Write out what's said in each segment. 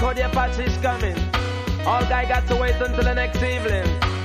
how the Apache's coming. All guy got to wait until the next evening.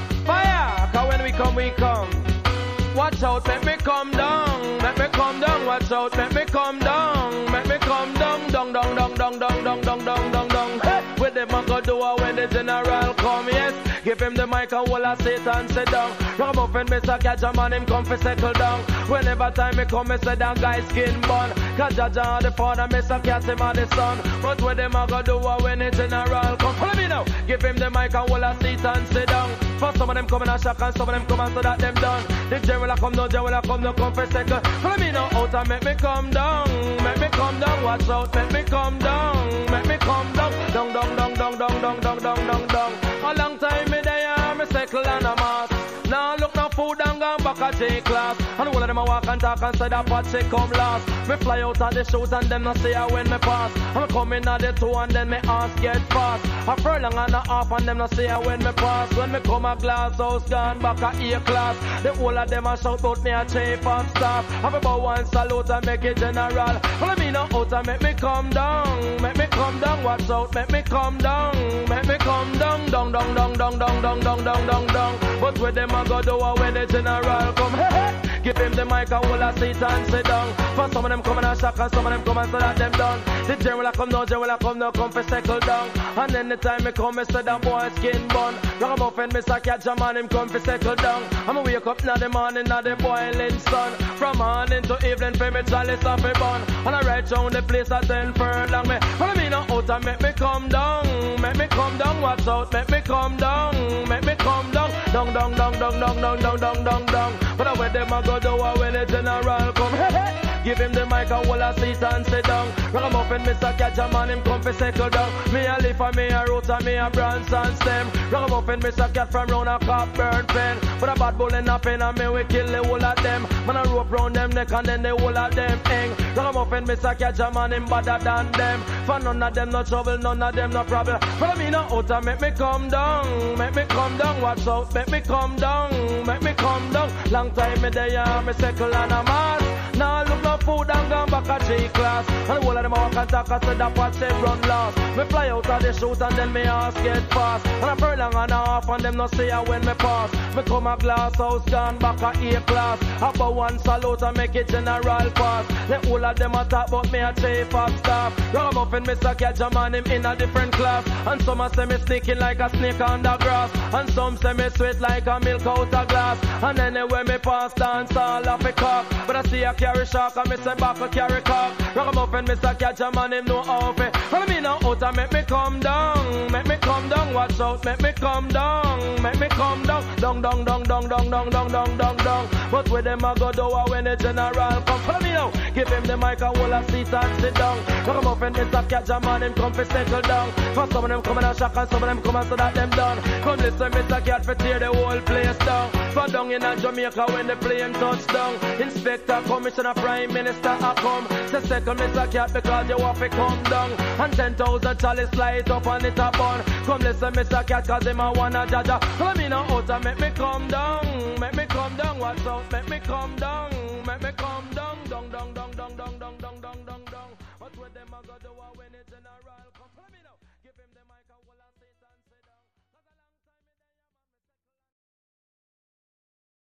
Fire, cause when we come, we come. Watch out, make me come down. Make me come down, watch out, make me come down. Make me come down, down, down, down, down, down, down, down, down, down, down. Hey, with the man go do when the general come, yes. Give him the mic and wall of Satan sit down. Ragamuffin, Mr. Catch a man, him come for settle down. Whenever time me come, me say down guy skin bun. Cause Jaja the father, Mr. Cat him and the son. But with them I go do when the general come. Follow me now. Give him the mic and wall of Satan sit down. For some of them come in a shock and some of them come and so that them done. The general come, no general come, no come for second. Follow me now out and make me come down. Make me come down, watch out, make me come down. Make me come down, down, down, down, down, down, down, down, down, down, down. A long time me there, me settle and a mass. Now look no food and gone back a J-class. And all of them a walk and talk and say that Patsy come last. Me fly out of the shoes and them not say when me pass. I'm coming at the two and then me ass get fast. A furlong and a half and them not say when me pass. When me come a glass house gone back a A-class. The whole of them a shout out me a chief of staff. Have about one salute and make it general. Follow me now out and make me come down. Make me come down, watch out, make me come down. Make me come down, down, down, down, down, down, down, down, down, down, down. But with them I go do when the general come. Hey, hey. Give him the mic and hold a seat and sit down. For some of them come in a shock and some of them come and so that them done. The general a come, no come for settle down. And anytime me come, me say that boy skin bun. Ragamuffin, Mr. Catch a man, him come for settle down. I'ma wake up now the morning, now the boiling sun. From morning to evening, for me chalice off a bun. And I ride round the place at 10 furlong. Me follow me now out and make me come down. Make me come down, watch out, make me come down. Make me come down, down, down, down, down, down, down, down, down, down, down. But I with them I go do when the general come. Hey, hey. Give him the mic and hold a seat and sit down. Ragamuffin, Mr. Catch a man, him come for settle down. Me a leaf and me a root and me a branch and stem. Ragamuffin, Mr. Cat from round a cop burn pen. But a bad bull in a pen and me we kill the whole of them. Man a rope round them neck and then the whole of them hang. Ragamuffin, Mr. Catch a man, him better than them. For none of them no trouble, none of them no problem. Follow me now out and make me come down. Make me come down, watch out, make me come down. Make me come down. Long time me there, me settle and a mass. Now look no food and gone back a G-class. And the whole of them walk and talk and say that what they run last. Me fly out of the shoot and then me ass get fast. And a furlong and a half and them no see when me pass. Me come a glass house gone back a A-class. About one salute and make it general pass. The whole of them a talk about me a chief of staff. Ragamuffin, Mr. Catch a man, him in a different class. And some a say me sneaking like a snake on the grass. And some say me sweet like a milk out of glass. And anyway me pass dance all off a cock. But I see a carry shark and me say back a carry cock. Ragamuffin, Mr. Catch a man, him know how to. Follow me now out and make me come down. Make me come down, watch out, make me come down. Make me come down, down, down, down, down, down, down, down, down, down, down. But with them I go do when the general come. Follow me now, give him the mic and hold a seat and sit down. Ragamuffin, Mr. Catch a man, him come for settle down. For some of them come in a shock and some of them come and so that them done. Come listen, Mr. Cat for tear the whole place down. For down in a Jamaica when the plane touch down. Inspector, Commissioner, Prime Minister a come. Say second Mr. Cat because you have to come down. And 10,000 chalice light up and it a burn. Come listen Mr. Cat cause him a wanna jaja. Follow me now out and make me come down. Make me come down, watch out, make me come down. Make me come down.